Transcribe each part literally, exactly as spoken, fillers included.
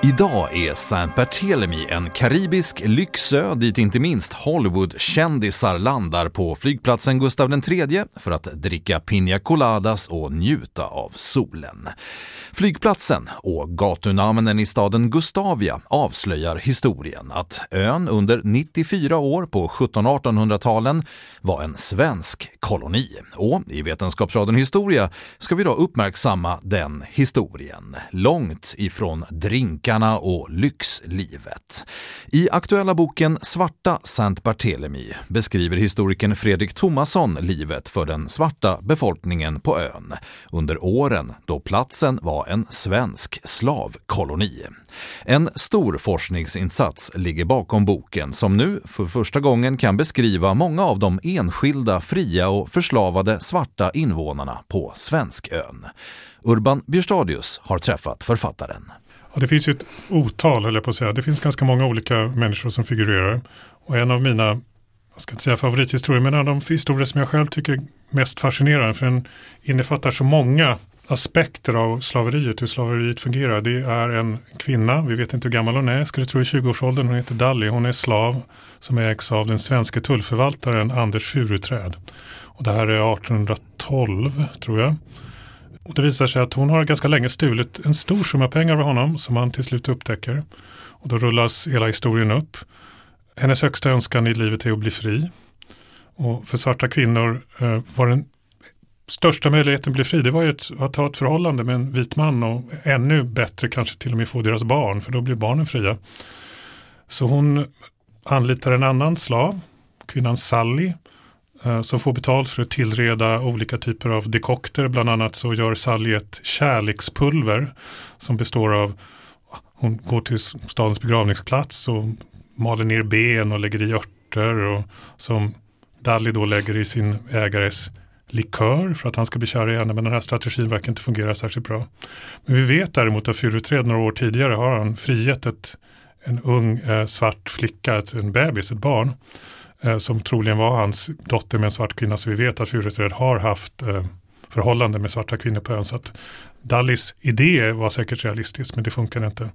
Idag är Saint Barthélemy en karibisk lyxö dit inte minst Hollywood-kändisar landar på flygplatsen Gustav den tredje för att dricka piña coladas och njuta av solen. Flygplatsen och gatunamnen i staden Gustavia avslöjar historien att ön under nittiofyra år på sjuttonhundra- och artonhundratalen var en svensk koloni. Och i Vetenskapsradion Historia ska vi då uppmärksamma den historien, långt ifrån drinkarna och lyxlivet. I aktuella boken Svarta Saint Barthélemy beskriver historikern Fredrik Thomasson livet för den svarta befolkningen på ön under åren då platsen var en svensk slavkoloni. En stor forskningsinsats ligger bakom boken som nu för första gången kan beskriva många av de enskilda, fria och förslavade svarta invånarna på Svenskön. Urban Björstadius har träffat författaren. Ja, det finns ju ett otal, eller på att säga. Det finns ganska många olika människor som figurerar. Och en av mina, jag ska inte säga favorithistorier, men en av de historier som jag själv tycker är mest fascinerande, för den innefattar så många aspekter av slaveriet, hur slaveriet fungerar. Det är en kvinna, vi vet inte hur gammal hon är, jag skulle tro i tjugoårsåldern, hon heter Dalli. Hon är slav som ägs av den svenska tullförvaltaren Anders Furuträd. Och det här är artonhundratolv, tror jag. Och det visar sig att hon har ganska länge stulit en stor summa pengar av honom som han till slut upptäcker. Och då rullas hela historien upp. Hennes högsta önskan i livet är att bli fri. Och för svarta kvinnor eh, var den största möjligheten att bli fri, det var ju ett, att ha ett förhållande med en vit man och ännu bättre kanske till och med få deras barn, för då blir barnen fria. Så hon anlitar en annan slav, kvinnan Sally, eh, som får betalt för att tillreda olika typer av dekokter. Bland annat så gör Sally ett kärlekspulver som består av, hon går till stadens begravningsplats och maler ner ben och lägger i örter, och som Dalli då lägger i sin ägares likör för att han ska bli kär i henne, men den här strategin verkar inte fungera särskilt bra. Men vi vet däremot att Furuträd några år tidigare har han friget ett, en ung eh, svart flicka, ett, en bebis, ett barn, eh, som troligen var hans dotter med en svart kvinna, så vi vet att Furuträd har haft eh, förhållande med svarta kvinnor på ön, så att Dallis idé var säkert realistisk, men det funkar inte.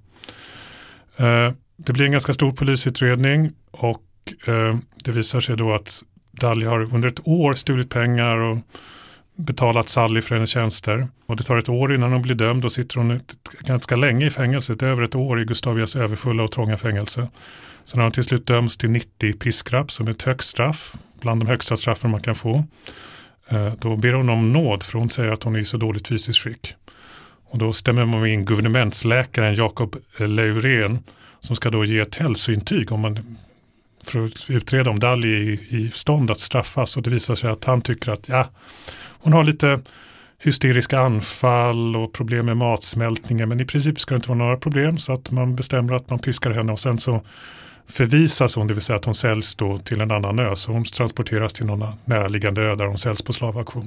Eh, det blir en ganska stor polisutredning och eh, det visar sig då att Dalli har under ett år stulit pengar och betalat Sally för hennes tjänster. Och det tar ett år innan hon blir dömd, och sitter hon ett, ganska länge i fängelset, över ett år i Gustavias överfulla och trånga fängelse. Så när hon till slut döms till nittio piskrapp som är ett högt straff, bland de högsta straffen man kan få, eh, då ber hon om nåd, för hon säger att hon är i så dåligt fysiskt skick. Och då stämmer man in guvernementsläkaren Jakob Leurén, som ska då ge ett hälsointyg om man, för att utreda om Dalli är i stånd att straffas, och det visar sig att han tycker att ja, hon har lite hysteriska anfall och problem med matsmältningen, men i princip ska det inte vara några problem, så att man bestämmer att man piskar henne, och sen så förvisas hon, det vill säga att hon säljs då till en annan ö, så hon transporteras till någon närliggande ö där hon säljs på slavaktion.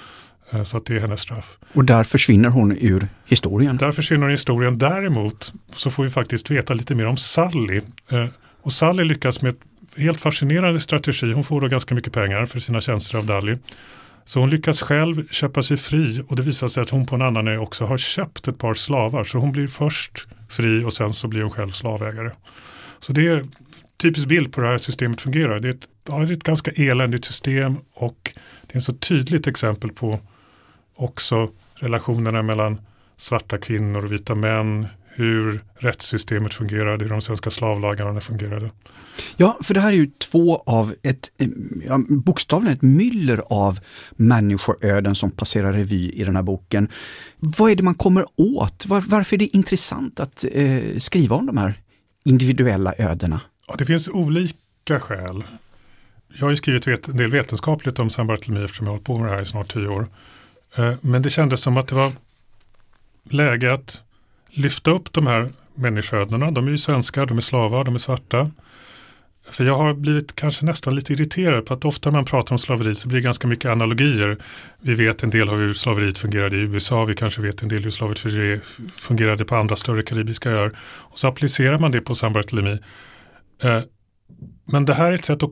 Så att det är hennes straff. Och där försvinner hon ur historien. Där försvinner hon ur historien. Däremot så får vi faktiskt veta lite mer om Sally. Och Sally lyckas med ett helt fascinerande strategi. Hon får då ganska mycket pengar för sina tjänster av Dalli. Så hon lyckas själv köpa sig fri, och det visar sig att hon på en annan ö också har köpt ett par slavar. Så hon blir först fri och sen så blir hon själv slavägare. Så det är en typisk bild på det här systemet fungerar. Det är ett, ja, det är ett ganska eländigt system, och det är ett så tydligt exempel på också relationerna mellan svarta kvinnor och vita män, hur rättssystemet fungerade, hur de svenska slavlagarna fungerade. Ja, för det här är ju två av ett, ja, bokstavligen ett myller av människoöden som passerar revy i den här boken. Vad är det man kommer åt? Var, varför är det intressant att eh, skriva om de här individuella ödena? Ja, det finns olika skäl. Jag har ju skrivit vet, en del vetenskapligt om Saint Barthélemy eftersom jag har hållit på med det här i snart tio år. Eh, men det kändes som att det var läge att lyfta upp de här människoödena. De är ju svenskar, de är slavar, de är svarta. För jag har blivit kanske nästan lite irriterad på att ofta när man pratar om slaveri så blir det ganska mycket analogier. Vi vet en del av hur slaveriet fungerade i U S A, vi kanske vet en del hur slaveriet fungerade på andra större karibiska öar. Och så applicerar man det på Saint Barthélemy. Eh, men det här är ett sätt att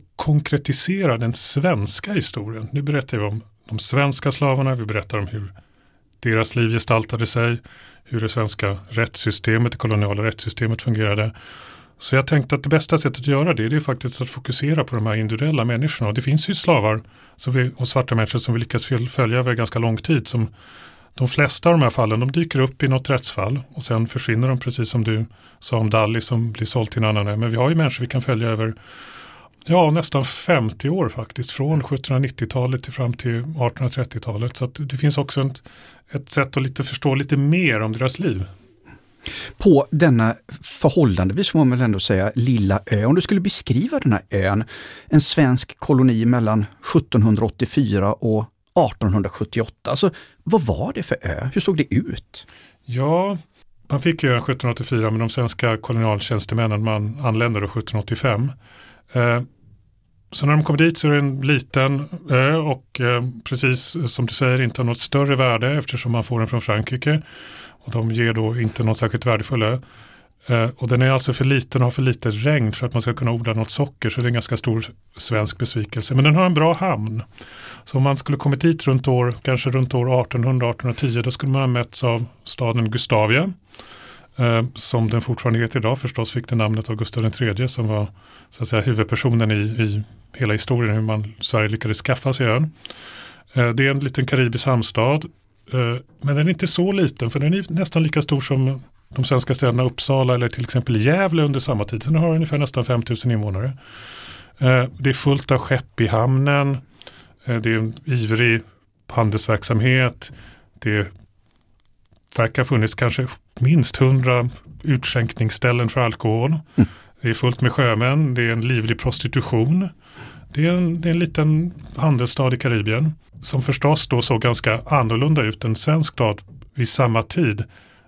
konkretisera den svenska historien. Nu berättar vi om de svenska slavarna, vi berättar om hur deras liv gestaltade sig, hur det svenska rättssystemet, det koloniala rättssystemet fungerade. Så jag tänkte att det bästa sättet att göra det, det är faktiskt att fokusera på de här individuella människorna. Och det finns ju slavar som vi, och svarta människor som vi lyckas följa över ganska lång tid. Som de flesta av de här fallen, de dyker upp i något rättsfall och sen försvinner de, precis som du sa om Dalli som blir såld till en annan. Men vi har ju människor vi kan följa över ja, nästan femtio år faktiskt, från sjuttonhundranittiotalet till fram till artonhundratrettiotalet. Så att det finns också ett, ett sätt att lite förstå lite mer om deras liv. På denna förhållandevis, får man väl ändå säga, lilla ö. Om du skulle beskriva den här ön, en svensk koloni mellan sjuttonhundraåttiofyra och artonhundrasjuttioåtta. Alltså, vad var det för ö? Hur såg det ut? Ja, man fick ju ön sjuttonhundraåttiofyra med de svenska kolonialtjänstemännen, man anlände då sjuttonhundraåttiofem. Eh, så när de kom dit så är det en liten ö och eh, precis som du säger inte något större värde eftersom man får den från Frankrike. Och de ger då inte någon särskilt värdefull ö. Eh, och den är alltså för liten och har för lite regn för att man ska kunna odla något socker. Så det är en ganska stor svensk besvikelse. Men den har en bra hamn. Så om man skulle kommit hit runt år, kanske runt år artonhundra artonhundratio, då skulle man ha mätts av staden Gustavia. Eh, som den fortfarande heter idag. Förstås fick den namnet av Gustav den tredje som var så att säga huvudpersonen i, i hela historien hur man Sverige lyckades skaffa sig ön. Eh, det är en liten karibisk hamnstad. Men den är inte så liten för den är nästan lika stor som de svenska städerna Uppsala eller till exempel Gävle under samma tid. Den har ungefär nästan fem tusen invånare. Det är fullt av skepp i hamnen. Det är en ivrig handelsverksamhet. Det verkar funnits kanske minst hundra utskänkningsställen för alkohol. Mm. Det är fullt med sjömän. Det är en livlig prostitution. Det är en, det är en liten handelsstad i Karibien som förstås då såg ganska annorlunda ut än svensk stad vid samma tid.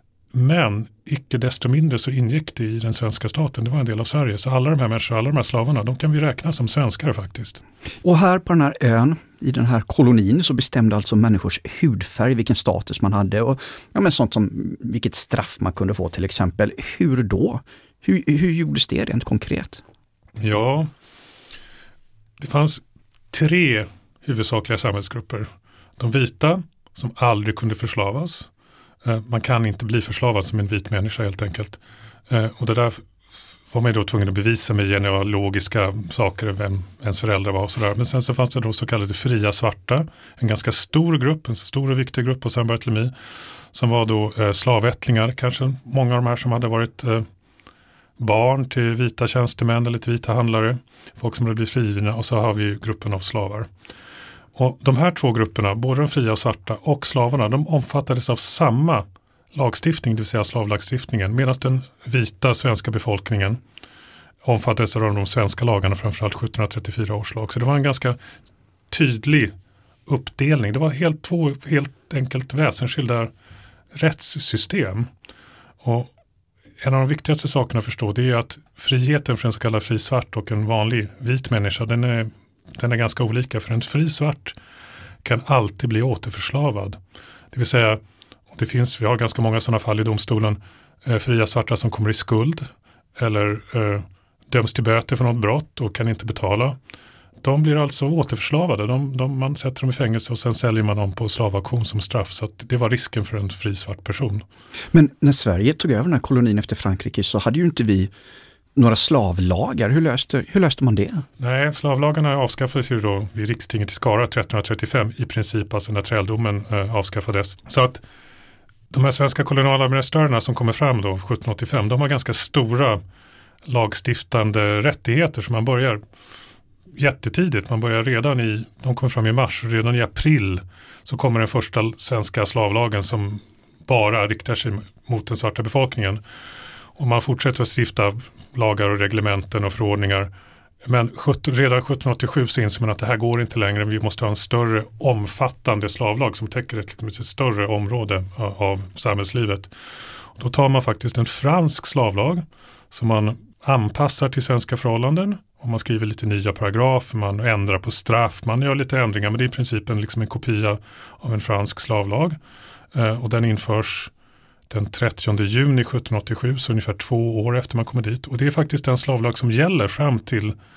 Men icke desto mindre så ingick det i den svenska staten. Det var en del av Sverige. Så alla de här människorna, alla de här slavarna, de kan vi räkna som svenskar faktiskt. Och här på den här ön, i den här kolonin, så bestämde alltså människors hudfärg vilken status man hade. Och ja, men sånt som vilket straff man kunde få till exempel. Hur då? Hur, hur gjordes det rent konkret? Ja, det fanns tre huvudsakliga samhällsgrupper. De vita som aldrig kunde förslavas. Man kan inte bli förslavad som en vit människa helt enkelt. Och det där var man då tvungen att bevisa med genealogiska saker, vem ens föräldrar var och sådär. Men sen så fanns det då så kallade fria svarta. En ganska stor grupp, en stor och viktig grupp på San Bartolomé. Som var då slavättlingar, kanske många av de här som hade varit barn till vita tjänstemän eller till vita handlare. Folk som hade blivit frigivna, och så har vi gruppen av slavar. Och de här två grupperna, både de fria och svarta och slavarna, de omfattades av samma lagstiftning, det vill säga slavlagstiftningen. Medan den vita svenska befolkningen omfattades av de svenska lagarna, framförallt sjuttonhundratrettiofyra års lag. Så det var en ganska tydlig uppdelning. Det var helt två helt enkelt väsensskilda rättssystem. Och en av de viktigaste sakerna att förstå, det är att friheten för en så kallad fri svart och en vanlig vit människa, den är, den är ganska olika. För en fri svart kan alltid bli återförslavad. Det vill säga, det finns, vi har ganska många sådana fall i domstolen, eh, fria svarta som kommer i skuld eller eh, döms till böter för något brott och kan inte betala. De blir alltså återförslavade. De, de, man sätter dem i fängelse och sen säljer man dem på slavauktion som straff. Så att det var risken för en fri svart person. Men när Sverige tog över den här kolonin efter Frankrike så hade ju inte vi några slavlagar. Hur löste, hur löste man det? Nej, slavlagarna avskaffades ju då vid rikstinget i Skara trettonhundratrettiofem i princip, alltså när träldomen eh, avskaffades. Så att de här svenska kolonialadministrörerna som kommer fram då sjuttonhundraåttiofem, de har ganska stora lagstiftande rättigheter som man börjar jättetidigt. Man börjar redan i, de kommer fram i mars, redan i april så kommer den första svenska slavlagen som bara riktar sig mot den svarta befolkningen. Och man fortsätter att stifta lagar och reglementen och förordningar. Men redan sjuttonhundraåttiosju så inser man att det här går inte längre. Vi måste ha en större omfattande slavlag som täcker ett, ett större område av, av samhällslivet. Och då tar man faktiskt en fransk slavlag som man anpassar till svenska förhållanden. Och man skriver lite nya paragrafer, man ändrar på straff, man gör lite ändringar. Men det är i princip en, liksom en kopia av en fransk slavlag. Eh, och den införs den trettionde juni sjuttonhundraåttiosju, så ungefär två år efter man kommer dit. Och det är faktiskt den slavlag som gäller fram till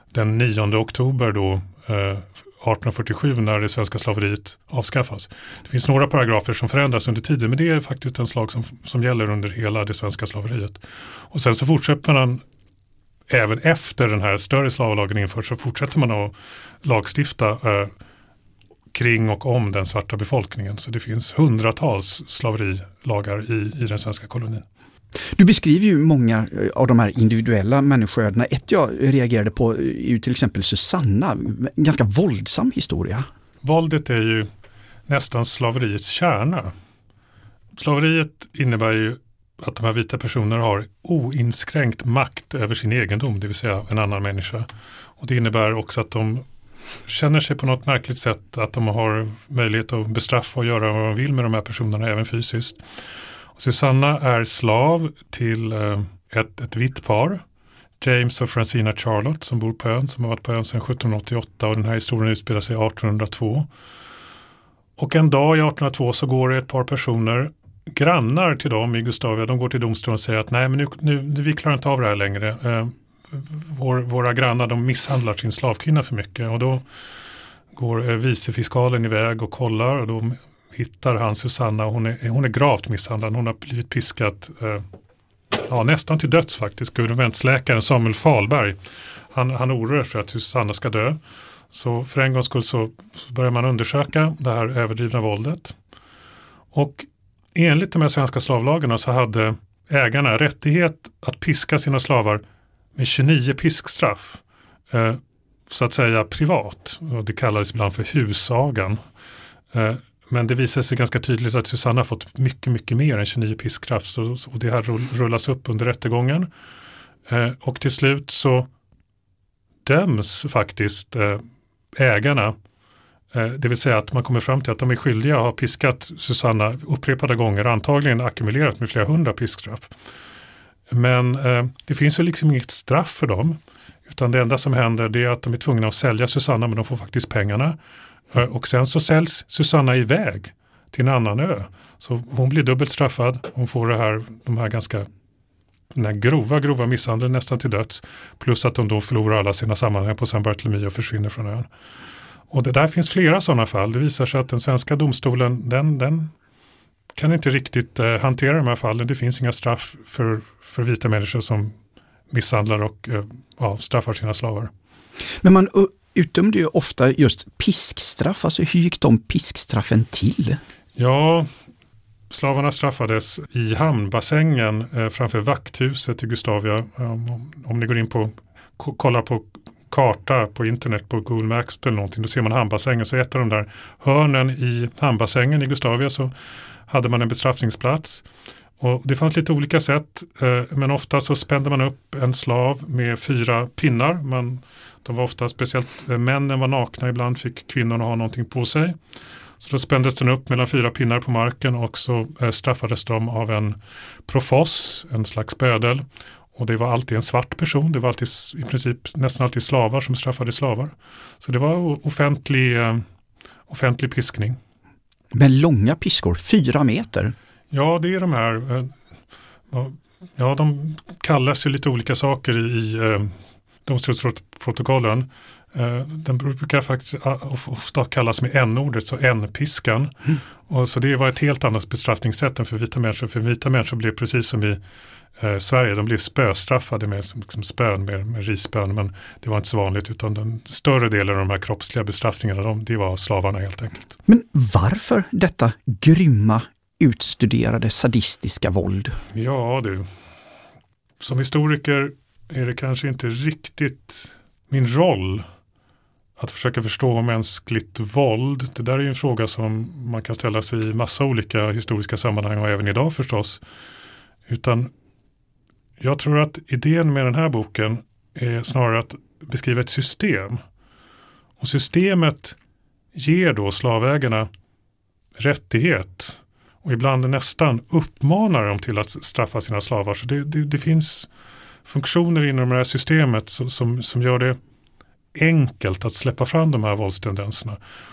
den nionde oktober då, eh, arton fyrtiosju, när det svenska slaveriet avskaffas. Det finns några paragrafer som förändras under tiden, men det är faktiskt en slag som, som gäller under hela det svenska slaveriet. Och sen så fortsätter man även efter den här större slavlagen införs, så fortsätter man att lagstifta eh, kring och om den svarta befolkningen. Så det finns hundratals slaverilagar i, i den svenska kolonin. Du beskriver ju många av de här individuella människoödena. Ett jag reagerade på är ju till exempel Susanna. En ganska våldsam historia. Våldet är ju nästan slaveriets kärna. Slaveriet innebär ju att de här vita personerna har oinskränkt makt över sin egendom, det vill säga en annan människa. Och det innebär också att de känner sig på något märkligt sätt att de har möjlighet att bestraffa och göra vad de vill med de här personerna, även fysiskt. Och Susanna är slav till ett, ett vitt par, James och Francina Charlotte, som bor på ön, som har varit på ön sedan sjutton åttioåtta, och den här historien utspelar sig arton hundra två. Och en dag i arton hundra två så går det ett par personer, grannar till dem i Gustavia, de går till domstolen och säger att nej, men nu, nu vi klarar inte av det här längre. Eh, vår, våra grannar, de misshandlar sin slavkvinna för mycket, och då går eh, vicefiskalen iväg och kollar, och då hittar han Susanna. Hon är, hon är gravt misshandlad, hon har blivit piskat eh, ja, nästan till döds faktiskt. Guvernmentsläkaren Samuel Falberg, han, han oroar för att Susanna ska dö. Så för en gångs skull så börjar man undersöka det här överdrivna våldet. Och enligt de här svenska slavlagarna så hade ägarna rättighet att piska sina slavar med tjugonio piskstraff, eh, så att säga privat. Och det kallades ibland för husagan. Eh, men det visade sig ganska tydligt att Susanna fått mycket, mycket mer än tjugonio piskstraff. Så, så, och det här rullas upp under rättegången. Eh, och till slut så döms faktiskt eh, ägarna. Det vill säga att man kommer fram till att de är skyldiga att ha piskat Susanna upprepade gånger, antagligen ackumulerat med flera hundra piskstraff. Men eh, det finns ju liksom inget straff för dem, utan det enda som händer det är att de är tvungna att sälja Susanna, men de får faktiskt pengarna. Eh, och sen så säljs Susanna iväg till en annan ö. Så hon blir dubbelt straffad, hon får det här, de här ganska den här grova, grova misshandeln nästan till döds, plus att de då förlorar alla sina sammanhang på San Bartolomé och försvinner från ön. Och det där finns flera sådana fall. Det visar sig att den svenska domstolen, den, den kan inte riktigt eh, hantera de här fallen. Det finns inga straff för, för vita människor som misshandlar och eh, ja, straffar sina slavar. Men man uh, utdömde ju ofta just piskstraff. Alltså hur gick de piskstraffen till? Ja, slavarna straffades i hamnbassängen eh, framför vakthuset i Gustavia. Um, om ni går in på, k- kollar på karta på internet på Google Maps eller någonting, då ser man hamnbassängen. Så ett av de där hörnen i hamnbassängen i Gustavia så hade man en bestraffningsplats. Och det fanns lite olika sätt, eh, men ofta så spände man upp en slav med fyra pinnar. Man, de var ofta, speciellt eh, männen var nakna, ibland fick kvinnorna ha någonting på sig. Så då spändes den upp mellan fyra pinnar på marken, och så eh, straffades de av en profos, en slags bödel. Och det var alltid en svart person. Det var alltid, i princip nästan alltid slavar som straffade slavar. Så det var offentlig, eh, offentlig piskning. Men långa piskor, fyra meter? Ja, det är de här. Eh, ja, de kallas ju lite olika saker i, i eh, domstolsprotokollen. Eh, den brukar faktiskt ofta kallas med n-ordet, så n-piskan. Mm. Och så det var ett helt annat bestraffningssätt än för vita människor. För vita människor blev precis som i Eh, Sverige, de blev spöstraffade med liksom spön, med, med risspön, men det var inte så vanligt, utan den större delen av de här kroppsliga bestraffningarna, de, det var slavarna helt enkelt. Men varför detta grymma, utstuderade, sadistiska våld? Ja, du. Som historiker är det kanske inte riktigt min roll att försöka förstå mänskligt våld. Det där är ju en fråga som man kan ställa sig i massa olika historiska sammanhang, och även idag förstås. Utan jag tror att idén med den här boken är snarare att beskriva ett system. Och systemet ger då slavägarna rättighet, och ibland nästan uppmanar dem till att straffa sina slavar. Så det, det, det finns funktioner inom det här systemet som, som, som gör det enkelt att släppa fram de här våldstendenserna.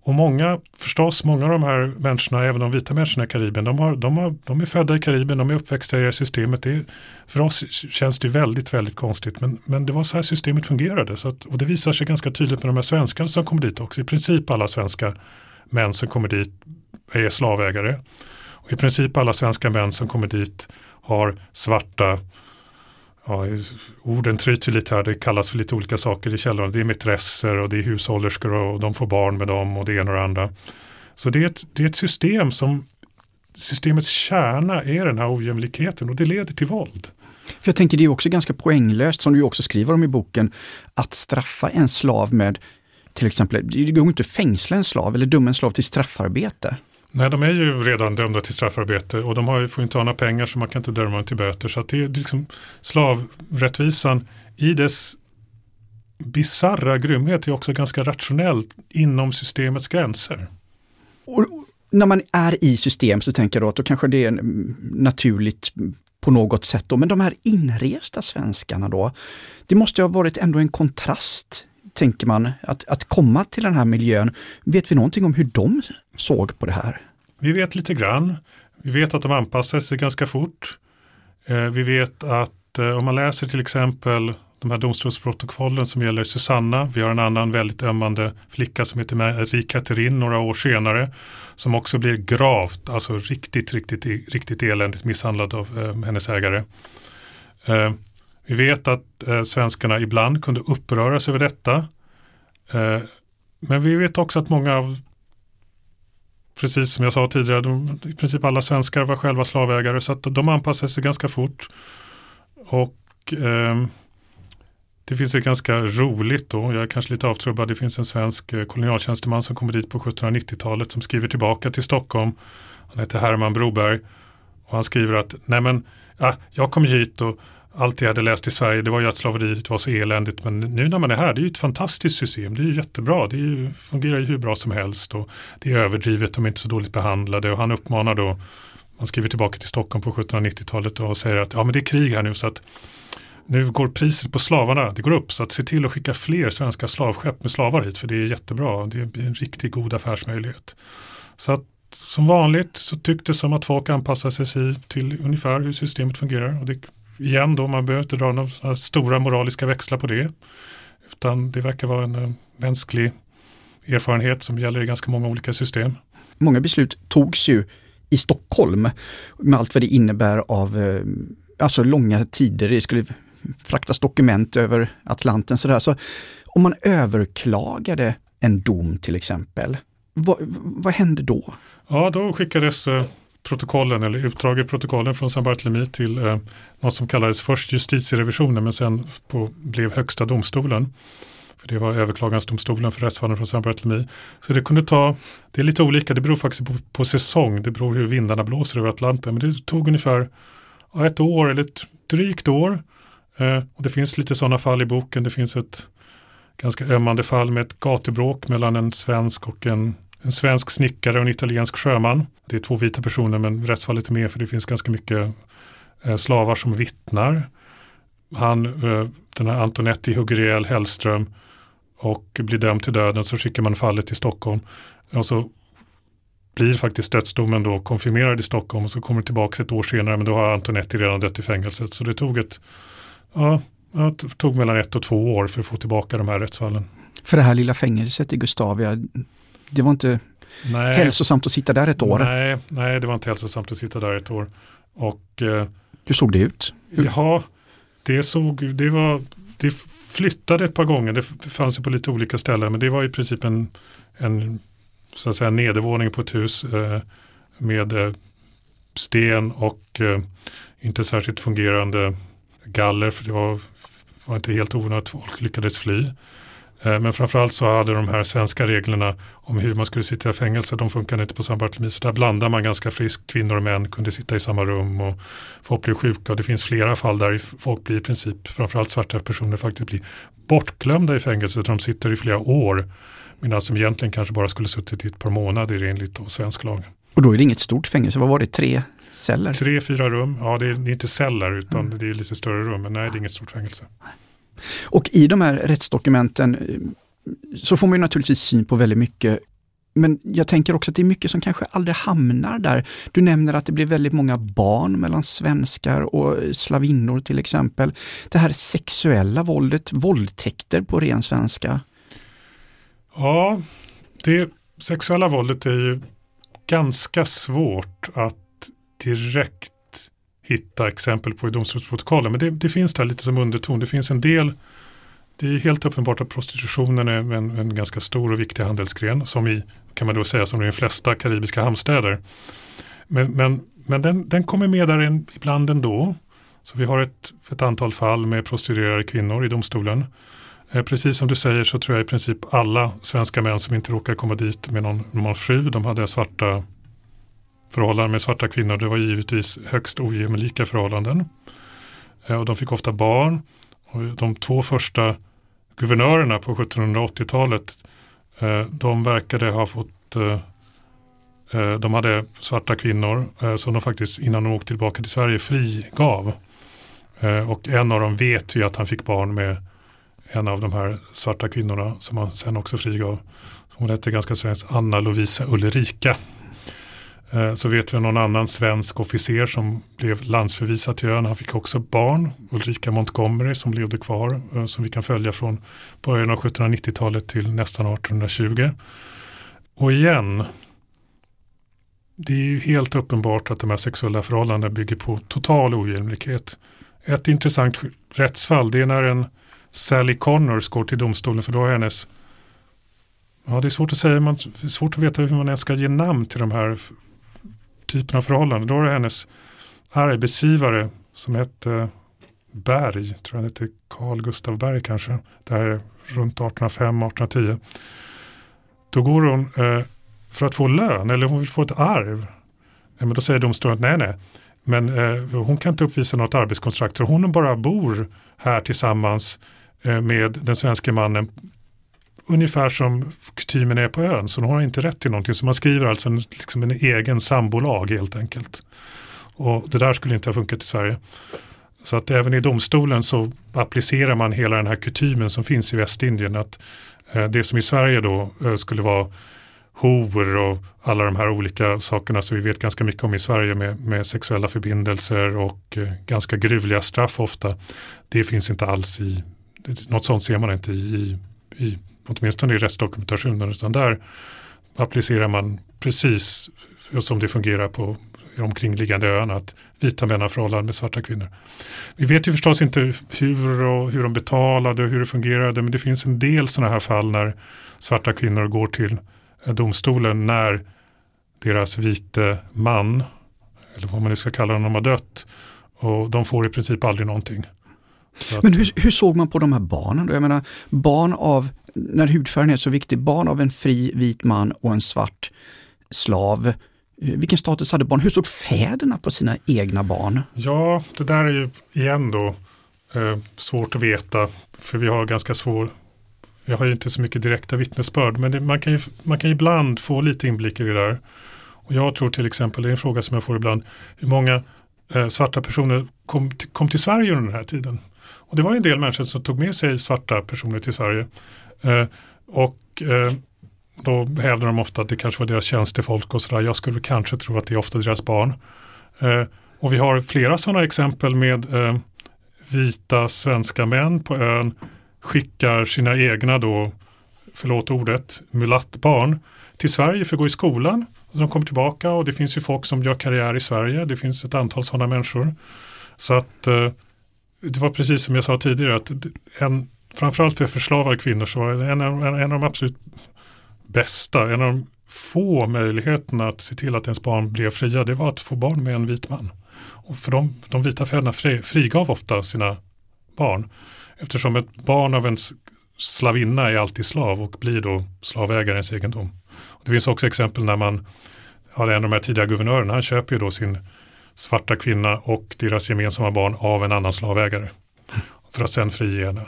Och många, förstås, många av de här människorna, även de vita människorna i Karibien, de, har, de, har, de är födda i Karibien, de är uppväxta i det systemet. Det är, för oss känns det väldigt, väldigt konstigt. Men, men det var så här systemet fungerade. Så att, och det visar sig ganska tydligt med de här svenskarna som kommer dit också. I princip alla svenska män som kommer dit är slavägare. Och i princip alla svenska män som kommer dit har svarta, ja, orden tryter lite här, det kallas för lite olika saker i källorna. Det är mätresser och det är hushållerskor och de får barn med dem och det ena och det andra. Så det är ett, det är ett system som, systemets kärna är den här ojämlikheten och det leder till våld. För jag tänker det är också ganska poänglöst, som du också skriver om i boken, att straffa en slav med, till exempel, det går inte att fängsla en slav eller döma en slav till straffarbete. Nej, de är ju redan dömda till straffarbete och de har ju, får inte ha några pengar så man kan inte döma dem till böter. Så att det är liksom slavrättvisan i dess bizarra grymhet är också ganska rationell inom systemets gränser. Och när man är i system så tänker jag då att då kanske det är naturligt på något sätt då. Men de här inresta svenskarna då, det måste ju ha varit ändå en kontrast, tänker man, att, att komma till den här miljön. Vet vi någonting om hur de såg på det här? Vi vet lite grann. Vi vet att de anpassar sig ganska fort. Eh, vi vet att eh, om man läser till exempel de här domstolsprotokollen som gäller Susanna. Vi har en annan väldigt ömmande flicka som heter Marie Catherine några år senare. Som också blir gravt, alltså riktigt, riktigt, riktigt eländigt misshandlad av eh, hennes ägare. Eh, vi vet att eh, svenskarna ibland kunde uppröras över detta. Eh, men vi vet också att många av, precis som jag sa tidigare, de, i princip alla svenskar var själva slavägare så att de anpassade sig ganska fort. Och eh, det finns ju ganska roligt då, jag är kanske lite avtrubbad, det finns en svensk eh, kolonialtjänsteman som kommer dit på sjuttonhundranittiotalet som skriver tillbaka till Stockholm. Han heter Herman Broberg och han skriver att nej men, ja, jag kom hit och allt jag hade läst i Sverige det var ju att slaveriet var så eländigt, men nu när man är här, det är ju ett fantastiskt system, det är ju jättebra, det är ju, fungerar ju hur bra som helst och det är överdrivet, de är inte så dåligt behandlade och han uppmanar då, man skriver tillbaka till Stockholm på sjuttonhundranittiotalet och säger att ja men det är krig här nu så att nu går priset på slavarna, det går upp så att se till att skicka fler svenska slavskepp med slavar hit för det är jättebra, det är en riktigt god affärsmöjlighet. Så att som vanligt så tycktes som att folk anpassar sig till ungefär hur systemet fungerar och det igen då, man behöver inte dra några stora moraliska växlar på det. Utan det verkar vara en uh, mänsklig erfarenhet som gäller i ganska många olika system. Många beslut togs ju i Stockholm med allt vad det innebär av uh, alltså långa tider. Det skulle fraktas dokument över Atlanten. Sådär. Så om man överklagade en dom till exempel, vad, vad hände då? Ja, då skickades uh, protokollen eller utdrag i protokollen från San Bartolomé till eh, något som kallades först justitierevisionen men sen på, blev högsta domstolen. För det var överklagansdomstolen för rättsfallen från San Bartolomé. Så det kunde ta, det är lite olika, det beror faktiskt på, på säsong, det beror hur vindarna blåser över Atlanten. Men det tog ungefär ja, ett år eller ett drygt år. Eh, och det finns lite sådana fall i boken, det finns ett ganska ömmande fall med ett gatubråk mellan en svensk och en En svensk snickare och en italiensk sjöman. Det är två vita personer men rättsfallet är med för det finns ganska mycket eh, slavar som vittnar. Han, eh, den här Antonetti hugger ihjäl Hellström och blir dömd till döden så skickar man fallet till Stockholm. Och så blir faktiskt dödsdomen då konfirmerad i Stockholm och så kommer det tillbaka ett år senare men då har Antonetti redan dött i fängelset. Så det tog ett, ja, det tog mellan ett och två år för att få tillbaka de här rättsfallen. För det här lilla fängelset i Gustavia, det var inte nej, hälsosamt att sitta där ett år. Nej, nej, det var inte hälsosamt att sitta där ett år. Och, eh, hur såg det ut? Hur? Ja, det såg, det var, det flyttade ett par gånger. Det fanns ju på lite olika ställen, men det var i princip en, en så att säga nedervåning på ett hus eh, med eh, sten och eh, inte särskilt fungerande galler, för det var, var inte helt ovanligt att folk lyckades fly. Men framförallt så hade de här svenska reglerna om hur man skulle sitta i fängelse, de funkade inte på San Bartolomé. Så där blandar man ganska friskt, kvinnor och män kunde sitta i samma rum och folk blev sjuka. Och det finns flera fall där folk blir i princip, framförallt svarta personer faktiskt blir bortglömda i fängelse. De sitter i flera år, medan som egentligen kanske bara skulle suttit i ett par månader enligt svensk lag. Och då är det inget stort fängelse, vad var det, tre celler? Tre, fyra rum, ja det är inte celler utan mm. det är lite större rum, men nej det är inget stort fängelse. Och i de här rättsdokumenten så får man ju naturligtvis syn på väldigt mycket Men jag tänker också att det är mycket som kanske aldrig hamnar där. Du nämner att det blir väldigt många barn mellan svenskar och slavinnor till exempel. Det här sexuella våldet, våldtäkter på ren svenska. Ja, det sexuella våldet är ju ganska svårt att direkt hitta exempel på i domstolsprotokollen. Men det, det finns där lite som underton. Det finns en del, det är helt uppenbart att prostitutionen är en, en ganska stor och viktig handelsgren som i, kan man då säga, som i de flesta karibiska hamnstäder. Men, men, men den, den kommer med där en, ibland ändå. Så vi har ett, ett antal fall med prostituerade kvinnor i domstolen. Eh, precis som du säger så tror jag i princip alla svenska män som inte råkar komma dit med någon, någon fru, de hade svarta förhållanden med svarta kvinnor. Det var givetvis högst ojämlika förhållanden. Eh, och de fick ofta barn. Och de två första guvernörerna på sjuttonhundraåttiotalet eh, de verkade ha fått eh, de hade svarta kvinnor eh, som de faktiskt innan de åkte tillbaka till Sverige frigav. Eh, och en av dem vet vi att han fick barn med en av de här svarta kvinnorna som han sen också frigav. Hon hette ganska svensk Anna Lovisa Ulrika. Eh, så vet vi någon annan svensk officer som blev landsförvisad till ön. Han fick också barn. Ulrika Montgomery som levde kvar. Eh, som vi kan följa från början av sjuttonhundranittiotalet till nästan artonhundratjugo. Och igen, det är ju helt uppenbart att de här sexuella förhållandena bygger på total ojämlikhet. Ett intressant rättsfall, det är när en Sally Connors går till domstolen, för då är hennes, ja det är svårt att säga, man, det är svårt att veta hur man ens ska ge namn till de här typerna av förhållanden. Då är det hennes arbetsgivare som hette Berg, tror jag han hette Carl Gustav Berg kanske, där runt artonhundrafem artonhundratio. Då går hon eh, för att få lön, eller hon vill få ett arv. Ja, men då säger domstolen att nej, nej. Men eh, hon kan inte uppvisa något arbetskontrakt. Så hon bara bor här tillsammans eh, med den svenska mannen. Ungefär som kutymen är på ön. Så hon har inte rätt till någonting. Så man skriver alltså en, liksom en egen sambolag helt enkelt. Och det där skulle inte ha funkat i Sverige. Så att även i domstolen så applicerar man hela den här kutymen som finns i Västindien. Att eh, det som i Sverige då eh, skulle vara hor och alla de här olika sakerna som vi vet ganska mycket om i Sverige med, med sexuella förbindelser och eh, ganska gruvliga straff ofta. Det finns inte alls i, något sånt ser man inte i, i, i åtminstone i rättsdokumentationen, utan där applicerar man precis som det fungerar på de omkringliggande öarna, att vita män har förhållanden med svarta kvinnor. Vi vet ju förstås inte hur, och hur de betalade och hur det fungerade, men det finns en del sådana här fall när svarta kvinnor går till domstolen när deras vite man, eller vad man nu ska kalla dem, har dött, och de får i princip aldrig någonting. Att, men hur, hur såg man på de här barnen då? Jag menar, barn av, när hudfärgen är så viktig, barn av en fri vit man och en svart slav. Vilken status hade barn? Hur såg fäderna på sina egna barn? Ja, det där är ju igen då eh, svårt att veta, för vi har ganska svår Vi har ju inte så mycket direkta vittnesbörd, men det, man, kan ju, man kan ju ibland få lite inblick i det där. Och jag tror till exempel, det är en fråga som jag får ibland, hur många eh, svarta personer kom, t- kom till Sverige under den här tiden. Och det var ju en del människor som tog med sig svarta personer till Sverige. Eh, och eh, då hävdar de ofta att det kanske var deras tjänstefolk och sådär. Jag skulle kanske tro att det är ofta deras barn. Eh, och vi har flera sådana exempel med eh, vita svenska män på ön skickar sina egna då, förlåt ordet, mulattbarn till Sverige för att gå i skolan. Och de kommer tillbaka, och det finns ju folk som gör karriär i Sverige. Det finns ett antal sådana människor. Så att eh, det var precis som jag sa tidigare, att en, framförallt för förslavade kvinnor så var en, en, en av de absolut bästa, en av de få möjligheterna att se till att ens barn blev fria, det var att få barn med en vit man. Och för de, de vita fäderna fri, frigav ofta sina barn. Eftersom ett barn av en slavinna är alltid slav och blir då slavägarens egendom. Och det finns också exempel när man har en av de här tidiga guvernörerna, han köper ju då sin svarta kvinna och deras gemensamma barn av en annan slavägare för att sen frige henne.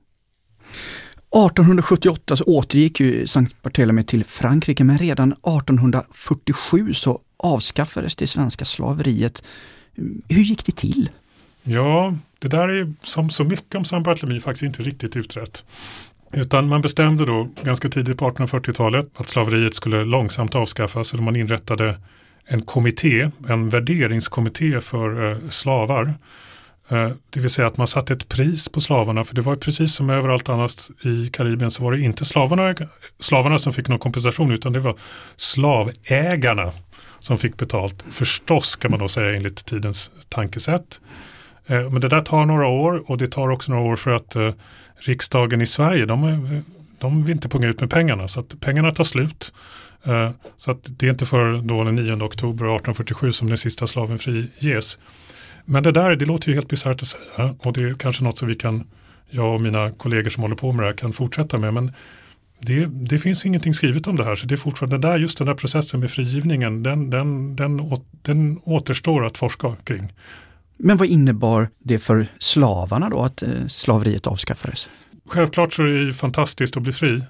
artonhundrasjuttioåtta så återgick ju Sankt Barthélemy till Frankrike, men redan artonhundrafyrtiosju så avskaffades det svenska slaveriet. Hur gick det till? Ja, det där är som så mycket om Sankt Barthélemy faktiskt inte riktigt utrett. Utan man bestämde då ganska tidigt på artonhundrafyrtiotalet att slaveriet skulle långsamt avskaffas. Och man inrättade en kommitté, en värderingskommitté för eh, slavar. Eh, det vill säga att man satte ett pris på slavarna. För det var precis som överallt annars i Karibien så var det inte slavarna, slavarna som fick någon kompensation, utan det var slavägarna som fick betalt. Förstås kan man då säga enligt tidens tankesätt. Eh, men det där tar några år, och det tar också några år för att eh, riksdagen i Sverige, de, är, de vill inte punga ut med pengarna, så att pengarna tar slut. Uh, så att det är inte för då den nionde oktober artonhundrafyrtiosju som den sista slaven friges. Men det där, det låter ju helt bisarrt att säga, och det är kanske något som vi kan, jag och mina kollegor som håller på med det här kan fortsätta med, men det, det finns ingenting skrivet om det här, så det är fortfarande där, just den där processen med frigivningen, den, den, den, den återstår att forska kring. Men vad innebar det för slavarna då att eh, slaveriet avskaffades? Självklart så är det ju fantastiskt att bli fri.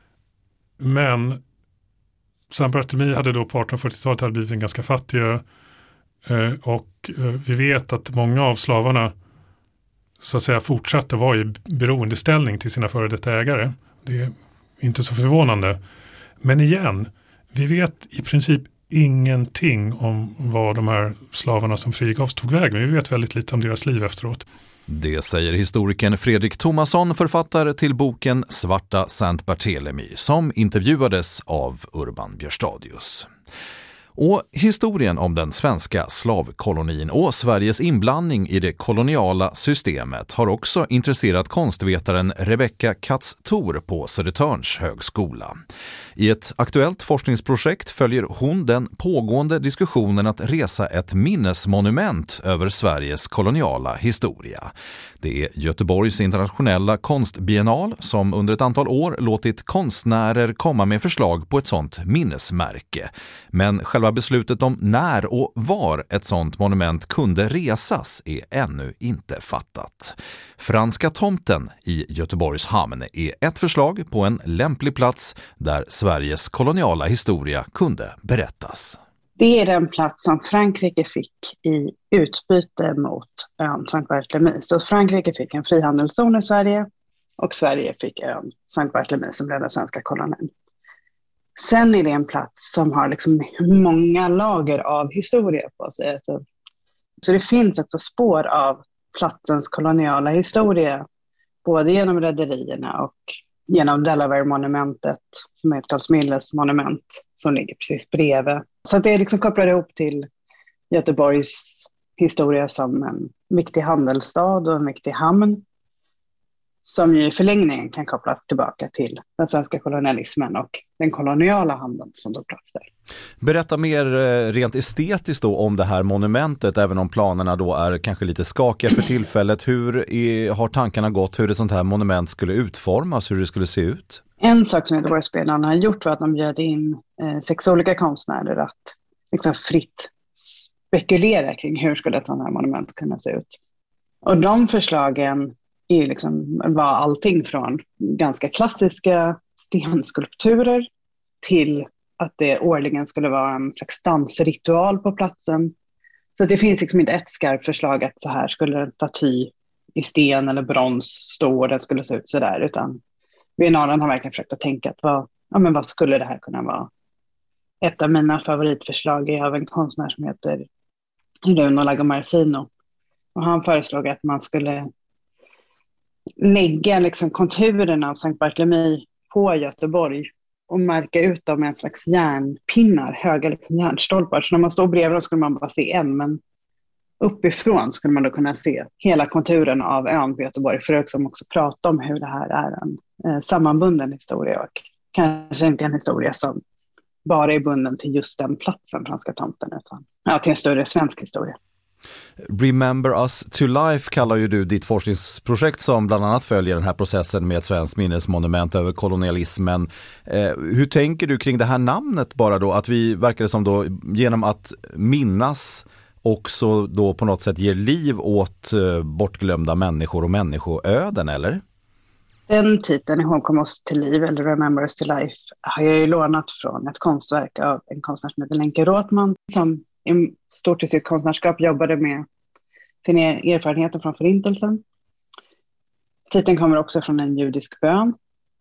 Men San Bartolomé hade då på artonhundrafyrtiotalet hade blivit en ganska fattig ö. Eh, och eh, vi vet att många av slavarna så att säga fortsatte vara i beroendeställning till sina före detta ägare. Det är inte så förvånande. Men igen, vi vet i princip ingenting om vad de här slavarna som frigavs tog vägen. Vi vet väldigt lite om deras liv efteråt. Det säger historikern Fredrik Thomasson, författare till boken Svarta Sant Barthélemy, som intervjuades av Urban Björstadius. Och historien om den svenska slavkolonin och Sveriges inblandning i det koloniala systemet har också intresserat konstvetaren Rebecca Katz-Thor på Södertörns högskola. I ett aktuellt forskningsprojekt följer hon den pågående diskussionen att resa ett minnesmonument över Sveriges koloniala historia. Det är Göteborgs internationella konstbiennal som under ett antal år låtit konstnärer komma med förslag på ett sådant minnesmärke. Men själva beslutet om när och var ett sådant monument kunde resas är ännu inte fattat. Franska tomten i Göteborgs hamn är ett förslag på en lämplig plats där Sveriges koloniala historia kunde berättas. Det är den plats som Frankrike fick i utbyte mot ön Sankt Barthélemy. Så Frankrike fick en frihandelszon i Sverige och Sverige fick ön Sankt Barthélemy som blev den svenska kolonin. Sen är det en plats som har liksom många lager av historia på sig. Så det finns också spår av platsens koloniala historia, både genom rederierna och genom Delaware-monumentet som är ett Carl Milles monument som ligger precis bredvid. Så det är liksom kopplat ihop till Göteborgs historia som en viktig handelsstad och en viktig hamn som ju i förlängningen kan kopplas tillbaka till den svenska kolonialismen och den koloniala handeln som då plats där. Berätta mer rent estetiskt då om det här monumentet, även om planerna då är kanske lite skakiga för tillfället. Hur är, har tankarna gått hur ett sånt här monument skulle utformas, hur det skulle se ut? En sak som Göteborgsspelarna har gjort var att de bjöd in eh, sex olika konstnärer att liksom fritt spekulera kring hur skulle ett sånt här monument kunna se ut. Och de förslagen är liksom, var allting från ganska klassiska stenskulpturer till att det årligen skulle vara en slags dansritual på platsen. Så det finns liksom inte ett skarpt förslag att så här skulle en staty i sten eller brons stå och den skulle se ut så där, utan biennalen har verkligen försökt att tänka att vad, ja, men vad skulle det här kunna vara? Ett av mina favoritförslag är av en konstnär som heter Bruno Lagomarsino. Och han föreslog att man skulle lägga liksom konturerna av Sankt Barthélemy på Göteborg och märka ut dem med en slags järnpinnar, höga liksom järnstolpar. Så när man står bredvid dem skulle man bara se en, men uppifrån skulle man då kunna se hela konturen av ön på Göteborg för att liksom också prata om hur det här är en eh, sammanbunden historia och kanske inte en historia som bara är bunden till just den platsen, Franska tomten, utan ja, till en större svensk historia. Remember Us to Life kallar ju du ditt forskningsprojekt som bland annat följer den här processen med ett svenskt minnesmonument över kolonialismen. Eh, hur tänker du kring det här namnet bara då? Att vi verkar det som då genom att minnas också då på något sätt ger liv åt eh, bortglömda människor och människoöden, eller? Den titeln, Ihågkom oss till liv eller Remember Us to Life, har jag ju lånat från ett konstverk av en konstnär som heter Lenke Råthman som i stort i sitt konstnärskap jobbade med sina erfarenheter från förintelsen. Titeln kommer också från en judisk bön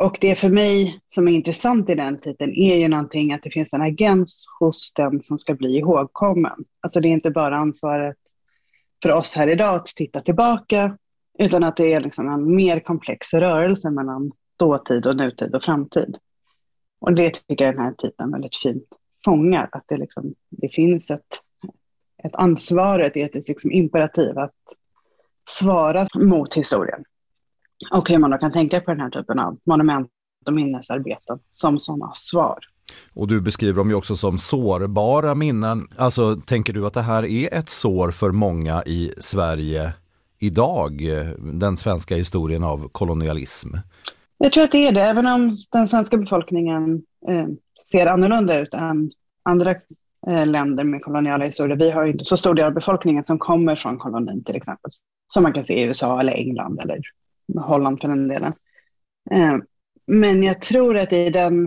Och det för mig som är intressant i den titeln är ju någonting att det finns en agens hos den som ska bli ihågkommen. Alltså det är inte bara ansvaret för oss här idag att titta tillbaka, utan att det är liksom en mer komplex rörelse mellan dåtid och nutid och framtid. Och det tycker jag den här titeln väldigt fint fångar, att det, liksom, det finns ett, ett ansvar, ett etiskt liksom imperativ att svara mot historien. Och hur man då kan tänka på den här typen av monument och minnesarbeten som sådana svar. Och du beskriver dem ju också som sårbara minnen. Alltså, tänker du att det här är ett sår för många i Sverige idag, den svenska historien av kolonialism? Jag tror att det är det, även om den svenska befolkningen eh, ser annorlunda ut än andra eh, länder med koloniala historier. Vi har ju inte så stor del av befolkningen som kommer från kolonin till exempel, som man kan se i U S A eller England eller Holland för den delen. Eh, men jag tror att i, den,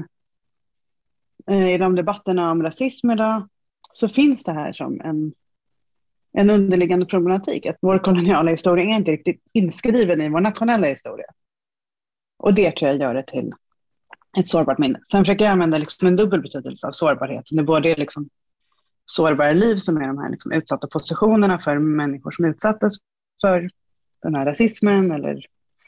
eh, i de debatterna om rasism idag så finns det här som en, en underliggande problematik. Att vår koloniala historia är inte riktigt inskriven i vår nationella historia. Och det tror jag gör det till ett sårbart minne. Sen försöker jag använda liksom en dubbel betydelse av sårbarhet. Så det är både liksom sårbara liv som är de här liksom utsatta positionerna för människor som utsattes för den här rasismen eller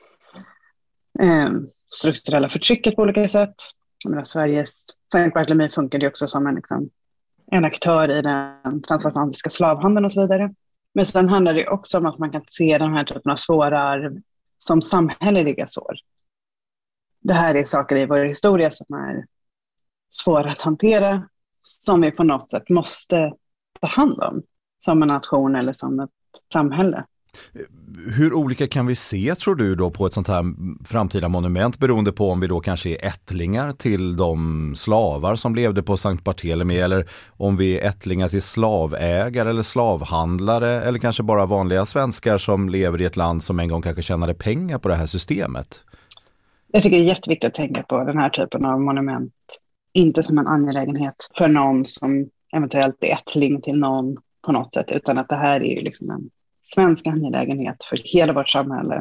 eh, strukturella förtrycket på olika sätt. Jag menar, Sveriges Sankt Barthélemy funkade ju också som en, liksom, en aktör i den transatlantiska slavhandeln och så vidare. Men sen handlar det också om att man kan se den här typen av svåra arv som samhälleliga sår. Det här är saker i vår historia som är svåra att hantera, som vi på något sätt måste ta hand om som en nation eller som ett samhälle. Hur olika kan vi se, tror du, då på ett sånt här framtida monument, beroende på om vi då kanske är ättlingar till de slavar som levde på Sankt Barthélemy, eller om vi är ättlingar till slavägare eller slavhandlare, eller kanske bara vanliga svenskar som lever i ett land som en gång kanske tjänade pengar på det här systemet? Jag tycker det är jätteviktigt att tänka på den här typen av monument, inte som en angelägenhet för någon som eventuellt är ättling till någon på något sätt, utan att det här är ju liksom en svensk angelägenhet för hela vårt samhälle.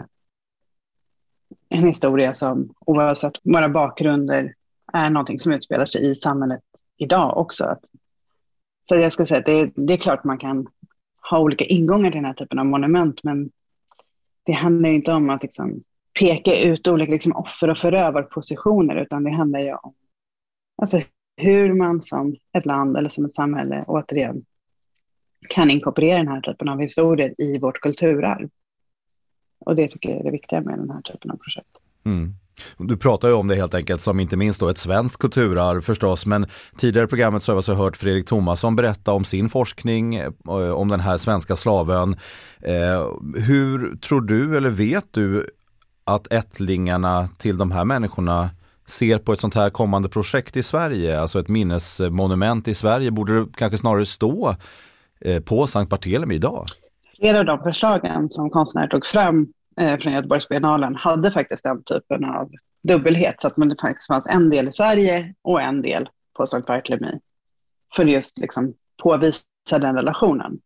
En historia som oavsett våra bakgrunder är någonting som utspelar sig i samhället idag också. Så jag skulle säga att det är, det är klart man kan ha olika ingångar till den här typen av monument, men det handlar ju inte om att liksom peka ut olika liksom offer- och förövarpositioner, utan det handlar ju om alltså, hur man som ett land eller som ett samhälle återigen kan inkorporera den här typen av historier i vårt kulturarv. Och det tycker jag är det viktiga med den här typen av projekt. Mm. Du pratar ju om det helt enkelt som inte minst då ett svenskt kulturarv förstås, men tidigare i programmet så har jag så hört Fredrik Thomasson berätta om sin forskning om den här svenska slavön. Eh, hur tror du eller vet du att ättlingarna till de här människorna ser på ett sånt här kommande projekt i Sverige, alltså ett minnesmonument i Sverige? Borde det kanske snarare stå på Sankt Barthélemy idag? Flera av de förslagen som konstnärer tog fram eh, från Göteborgsbiennalen hade faktiskt den typen av dubbelhet, så att det faktiskt fanns en del i Sverige och en del på Sankt Barthélemy för just liksom påvisa den relationen.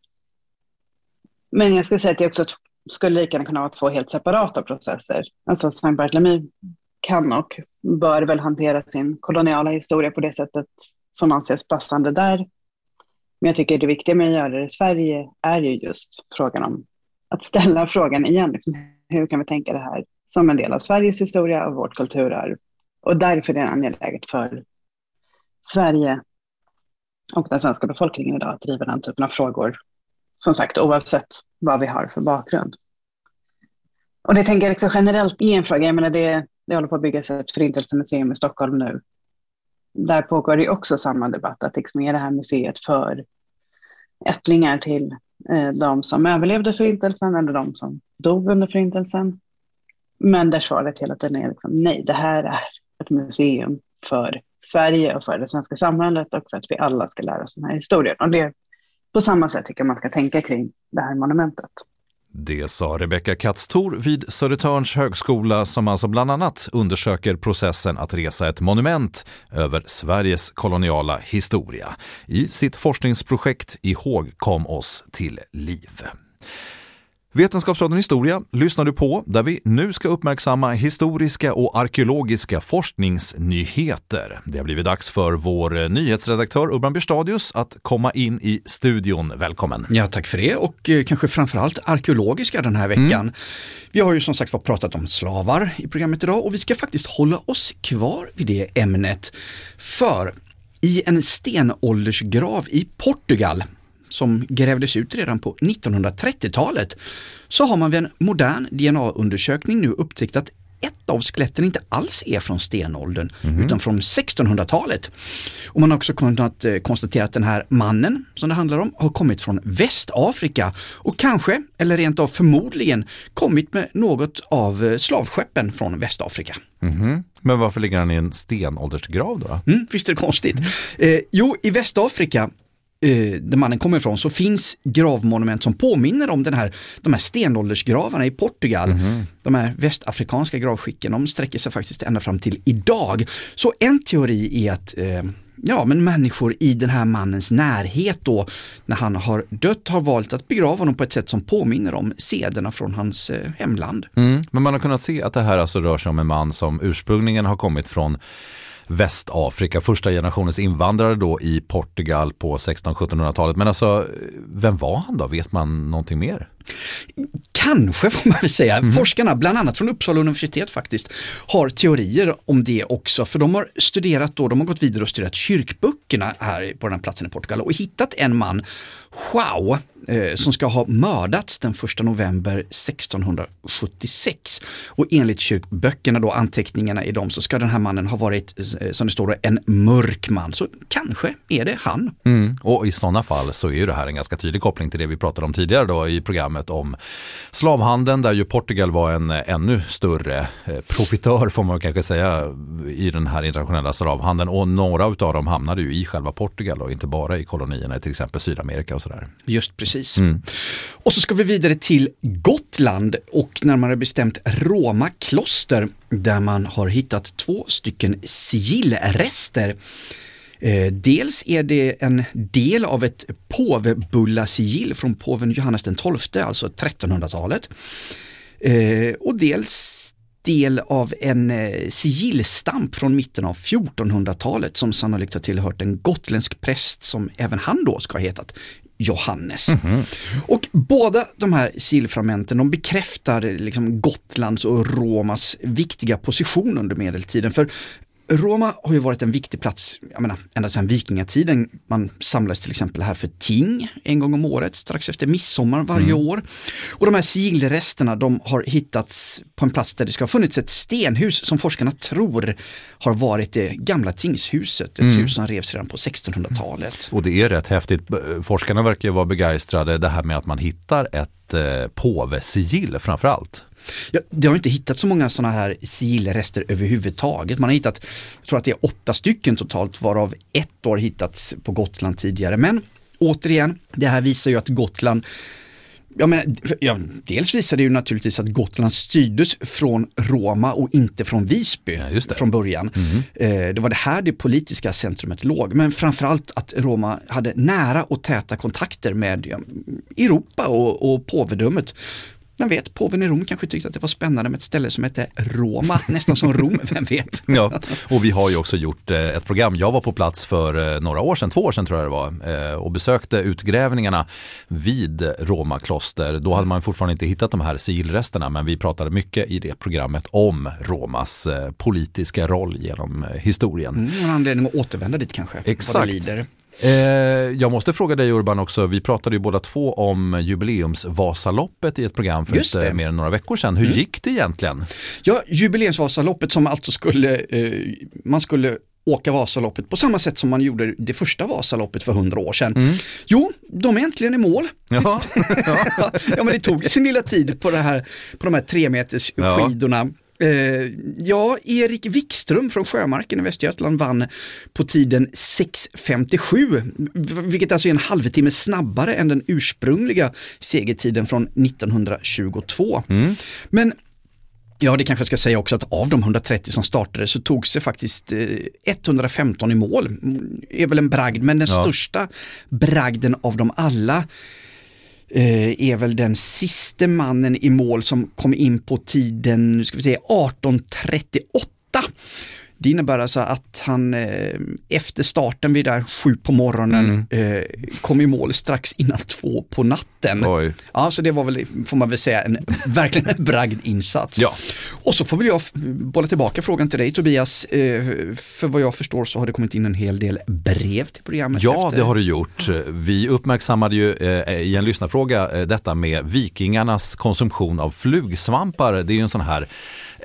Men jag skulle säga att det också skulle lika gärna kunna vara två helt separata processer. Alltså Sankt Barthélemy kan och bör väl hantera sin koloniala historia på det sättet som anses passande där. Men jag tycker det viktiga med att göra det i Sverige är ju just frågan om att ställa frågan igen. Liksom, hur kan vi tänka det här som en del av Sveriges historia och vårt kulturarv? Och därför är det angeläget för Sverige och den svenska befolkningen idag att driva den typen av frågor. Som sagt, oavsett vad vi har för bakgrund. Och det tänker jag liksom generellt i en fråga. Jag menar det, det håller på att byggas ett förintelsemuseum i Stockholm nu. Där pågår det också samma debatt, att liksom är det här museet för ättlingar till eh, de som överlevde förintelsen eller de som dog under förintelsen. Men där svaret hela tiden är liksom, nej, det här är ett museum för Sverige och för det svenska samhället och för att vi alla ska lära oss den här historien. Och det på samma sätt tycker jag man ska tänka kring det här monumentet. Det sa Rebecka Katz-Thor vid Södertörns högskola, som alltså bland annat undersöker processen att resa ett monument över Sveriges koloniala historia i sitt forskningsprojekt Ihågkom oss till liv. Vetenskapsradion Historia lyssnar du på, där vi nu ska uppmärksamma historiska och arkeologiska forskningsnyheter. Det har blivit dags för vår nyhetsredaktör Urban Byrstadius att komma in i studion. Välkommen. Ja, tack för det, och eh, kanske framförallt arkeologiska den här veckan. Mm. Vi har ju som sagt var pratat om slavar i programmet idag, och vi ska faktiskt hålla oss kvar vid det ämnet. För i en stenåldersgrav i Portugal, som grävdes ut redan på nittonhundratrettiotalet, så har man vid en modern D N A-undersökning nu upptäckt att ett av skeletten inte alls är från stenåldern, mm-hmm. utan från sextonhundratalet. Och man har också kunnat konstatera att den här mannen som det handlar om har kommit från Västafrika och kanske, eller rent av förmodligen, kommit med något av slavskeppen från Västafrika. Mm-hmm. Men varför ligger han i en stenåldersgrav då? Mm, visst är det konstigt. Mm. Eh, jo, i Västafrika, där mannen kommer ifrån, så finns gravmonument som påminner om den här, de här stenåldersgravarna i Portugal. Mm-hmm. De här västafrikanska gravskicken, de sträcker sig faktiskt ända fram till idag. Så en teori är att eh, ja, men människor i den här mannens närhet då, när han har dött, har valt att begrava honom på ett sätt som påminner om sederna från hans eh, hemland. Mm. Men man har kunnat se att det här alltså rör sig om en man som ursprungligen har kommit från Västafrika, första generationens invandrare då i Portugal på sexton-sjuttonhundratalet. Men alltså, vem var han då? Vet man någonting mer? Kanske får man väl säga. Mm. Forskarna, bland annat från Uppsala universitet faktiskt, har teorier om det också. För de har studerat då, de har gått vidare och studerat kyrkböckerna här på den här platsen i Portugal och hittat en man, João, eh, som ska ha mördats den första november sextonhundrasjuttiosex. Och enligt kyrkböckerna då, anteckningarna i dem, så ska den här mannen ha varit, eh, som det står, en mörk man. Så kanske är det han. Mm. Och i sådana fall så är ju det här en ganska tydlig koppling till det vi pratade om tidigare då i programmet om slavhandeln, där ju Portugal var en ännu större profitör, får man kanske säga, i den här internationella slavhandeln, och några av dem hamnade ju i själva Portugal och inte bara i kolonierna i till exempel Sydamerika och sådär. Just precis. Mm. Och så ska vi vidare till Gotland, och närmare bestämt Roma kloster, där man har hittat två stycken sigillrester. Eh, dels är det en del av ett påvebulla-sigill från påven Johannes den tolfte, alltså trettonhundratalet. Eh, och dels del av en eh, sigillstamp från mitten av fjortonhundratalet som sannolikt har tillhört en gotländsk präst som även han då ska ha hetat Johannes. Mm-hmm. Och båda de här sigillfragmenten, de bekräftar liksom Gotlands och Romas viktiga position under medeltiden. För Roma har ju varit en viktig plats, jag menar, ända sedan vikingatiden. Man samlas till exempel här för ting en gång om året, strax efter midsommar varje mm. år. Och de här sigillresterna, de har hittats på en plats där det ska ha funnits ett stenhus som forskarna tror har varit det gamla tingshuset. Ett mm. hus som revs redan på sextonhundratalet. Och det är rätt häftigt. Forskarna verkar ju vara begeistrade det här med att man hittar ett eh, påvesigill framförallt. Ja, det har inte hittat så många sådana här sigillrester överhuvudtaget. Man har hittat, jag tror att det är åtta stycken totalt, varav ett år hittats på Gotland tidigare. Men återigen, det här visar ju att Gotland, ja, men, ja, dels visar det ju naturligtvis att Gotland styrdes från Roma och inte från Visby ja, från början. Mm-hmm. Eh, det var det här det politiska centrumet låg. Men framförallt att Roma hade nära och täta kontakter med ja, Europa och, och påvedömet. Man vet, påven i Rom kanske tyckte att det var spännande med ett ställe som heter Roma, nästan som Rom, vem vet. Ja, och vi har ju också gjort ett program. Jag var på plats för några år sedan, två år sedan tror jag det var, och besökte utgrävningarna vid Roma kloster. Då hade man fortfarande inte hittat de här sigillresterna, men vi pratade mycket i det programmet om Romas politiska roll genom historien. Mm, en anledning att återvända dit kanske. Exakt. Eh, jag måste fråga dig Urban också, vi pratade ju båda två om jubileumsvasaloppet i ett program för inte mer än några veckor sedan. Hur mm. gick det egentligen? Ja, jubileumsvasaloppet som alltså skulle, eh, man skulle åka Vasaloppet på samma sätt som man gjorde det första Vasaloppet för hundra år sedan. Mm. Jo, de är äntligen i mål. Ja. ja. ja, men det tog sin lilla tid på, det här, på de här tre meters ja. skidorna. Uh, ja, Erik Wikström från Sjömarken i Västergötland vann på tiden sex femtiosju, vilket alltså är en halvtimme snabbare än den ursprungliga segertiden från nittonhundratjugotvå. Mm. Men ja, det kanske ska säga också att av de hundratrettio som startade så tog sig faktiskt eh, etthundrafemton i mål. Det är väl en bragd, men den ja. största bragden av dem alla eh, är väl den sista mannen i mål som kom in på tiden, nu ska vi säga arton trettioåtta. Det innebär alltså att han eh, efter starten vid där sju på morgonen mm. eh, kom i mål strax innan två på natten. Oj. Ja, så det var väl, får man väl säga, en verkligen en bragd insats. Ja. Och så får väl jag bolla tillbaka frågan till dig, Tobias. Eh, för vad jag förstår så har det kommit in en hel del brev till programmet. Ja, efter. det har det gjort. Vi uppmärksammade ju eh, i en lyssnarfråga eh, detta med vikingarnas konsumtion av flugsvampar. Det är ju en sån här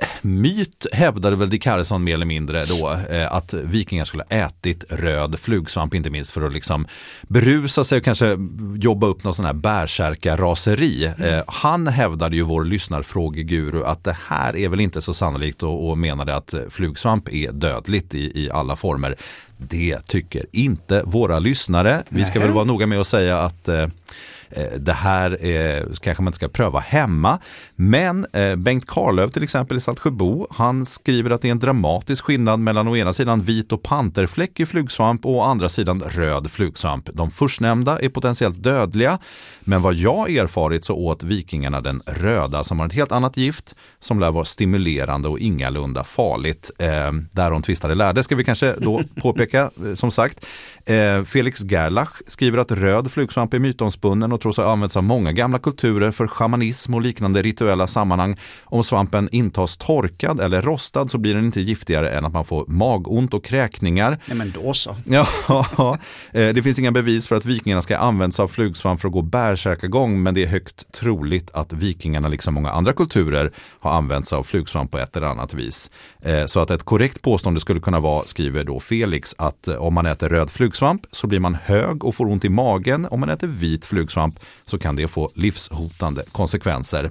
myt, hävdade väl Dick Harrison mer eller mindre då, eh, att vikingar skulle ha ätit röd flugsvamp, inte minst för att liksom berusa sig och kanske jobba upp någon sån här bärsärka-raseri. Eh, han hävdade ju, vår lyssnarfrågeguru, att det här är väl inte så sannolikt och, och menade att flugsvamp är dödligt i, i alla former. Det tycker inte våra lyssnare. Vi ska väl vara noga med att säga att eh, det här eh, kanske man inte ska pröva hemma. Men eh, Bengt Karlöv till exempel i Saltsjöbo, han skriver att det är en dramatisk skillnad mellan å ena sidan vit och panterfläck i flugsvamp och å andra sidan röd flugsvamp. De förstnämnda är potentiellt dödliga, men vad jag erfarit så åt vikingarna den röda som har ett helt annat gift som lär vara stimulerande och ingalunda farligt. Eh, därom tvistade lärde ska vi kanske då påpeka, som sagt. Eh, Felix Gerlach skriver att röd flugsvamp är mytomspunnen och tror sig används av många gamla kulturer för shamanism och liknande rituella sammanhang. Om svampen intas torkad eller rostad så blir den inte giftigare än att man får magont och kräkningar. Nej, men då så. Ja, det finns inga bevis för att vikingarna ska användas av flugsvamp för att gå bärsärkagång, men det är högt troligt att vikingarna liksom många andra kulturer har använts av flugsvamp på ett eller annat vis. Så att ett korrekt påstående skulle kunna vara, skriver då Felix, att om man äter röd flugsvamp så blir man hög och får ont i magen. Om man äter vit flugsvamp så kan det få livshotande konsekvenser.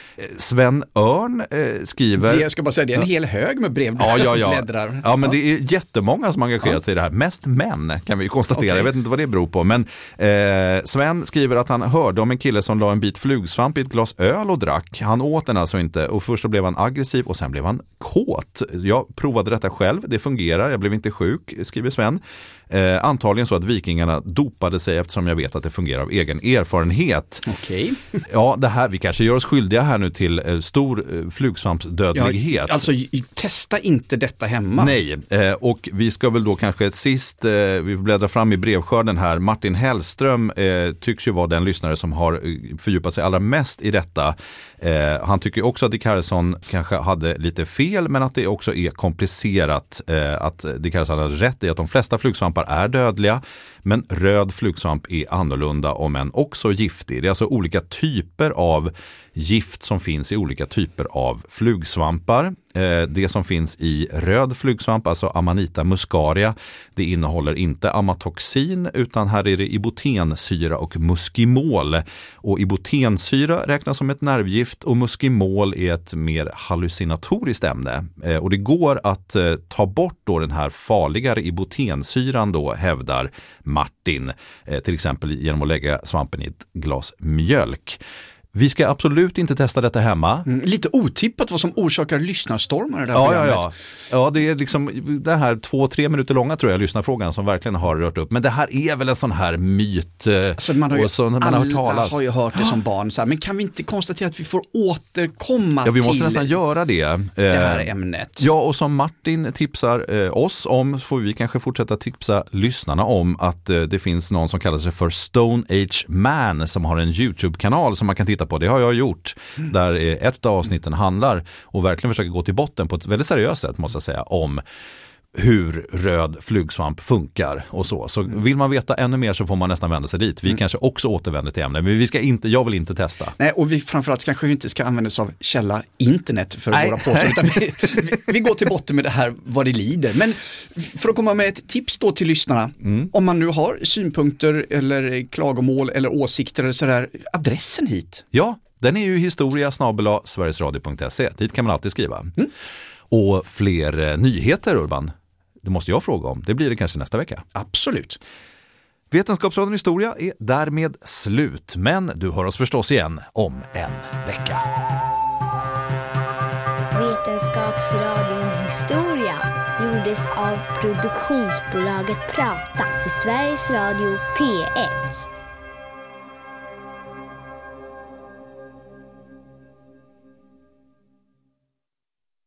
Sven Örn eh, skriver... Det, jag ska bara säga, det är en hel hög med brev. Ja, ja, ja. Bläddrar. Ja, men det är jättemånga som engagerat ja. sig i det här. Mest män kan vi ju konstatera. Okay. Jag vet inte vad det beror på. Men eh, Sven skriver att han hörde om en kille som la en bit flugsvamp i ett glas öl och drack. Han åt den alltså inte. Och först då blev han aggressiv och sen blev han kåt. Jag provade detta själv. Det fungerar. Jag blev inte sjuk, skriver Sven. Eh, antagligen så att vikingarna dopade sig eftersom jag vet att det fungerar av egen erfarenhet. Okej. Okay. Ja, det här, vi kanske gör oss skyldiga här nu till eh, stor eh, flugsvampsdödlighet. Ja, alltså testa inte detta hemma. Nej, eh, och vi ska väl då kanske sist, eh, vi bläddrar fram i brevskörden här, Martin Hellström eh, tycks ju vara den lyssnare som har fördjupat sig allra mest i detta. Eh, han tycker också att Dick Harrison kanske hade lite fel, men att det också är komplicerat, eh, att Dick Harrison hade rätt i att de flesta flugsvampar är dödliga, men röd flugsvamp är annorlunda, om än också giftig. Det är alltså olika typer av gift som finns i olika typer av flugsvampar. Det som finns i röd flugsvamp, alltså Amanita muscaria, det innehåller inte amatoxin, utan här är det ibotensyra och muskimol. Och ibotensyra räknas som ett nervgift och muskimol är ett mer hallucinatoriskt ämne. Och det går att ta bort då den här farligare ibotensyran då, hävdar Martin, till exempel genom att lägga svampen i ett glas mjölk. Vi ska absolut inte testa detta hemma. Mm, lite otippat vad som orsakar lyssnarstormar. Det här ja, ja, ja. Ja, det är liksom det här två, tre minuter långa tror jag lyssnarfrågan som verkligen har rört upp. Men det här är väl en sån här myt. Alltså man har ju, och så, man alla har hört talas. har ju hört det som barn. Så här, men kan vi inte konstatera att vi får återkomma ja, vi måste till nästan göra det. det här ämnet? Ja, och som Martin tipsar eh, oss om, så får vi kanske fortsätta tipsa lyssnarna om att eh, det finns någon som kallar sig för Stone Age Man som har en YouTube-kanal som man kan titta på. Det har jag gjort, mm. där ett av avsnitten handlar och verkligen försöker gå till botten på ett väldigt seriöst sätt, måste jag säga, om hur röd flugsvamp funkar och så. Så vill man veta ännu mer så får man nästan vända sig dit. Vi mm. kanske också återvänder till ämnet, men vi ska inte, jag vill inte testa. Nej, och vi framförallt kanske vi inte ska använda oss av källa internet för Nej. våra påståenden, utan vi, vi, vi går till botten med det här vad det lider. Men för att komma med ett tips då till lyssnarna, mm. om man nu har synpunkter eller klagomål eller åsikter eller sådär, adressen hit. Ja, den är ju historia snabel-a sverigesradio punkt se. Dit kan man alltid skriva. Mm. Och fler eh, nyheter, Urban, det måste jag fråga om. Det blir det kanske nästa vecka. Absolut. Vetenskapsradion historia är därmed slut. Men du hör oss förstås igen om en vecka. Vetenskapsradion historia gjordes av produktionsbolaget Prata för Sveriges Radio P ett.